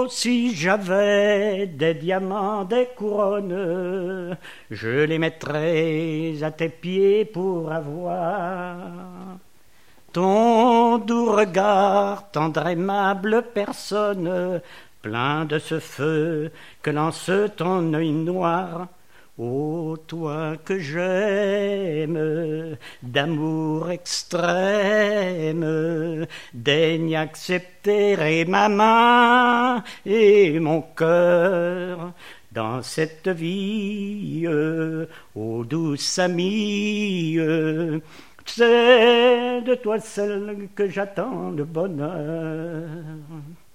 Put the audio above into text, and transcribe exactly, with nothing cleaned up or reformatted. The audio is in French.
si j'avais des diamants, des couronnes, je les mettrais à tes pieds pour avoir ton doux regard, tendre aimable personne, plein de ce feu que lance ton œil noir. Ô toi que j'aime d'amour extrême, daigne accepter ma main et mon cœur dans cette vie, ô douce amie. C'est de toi seule que j'attends le bonheur.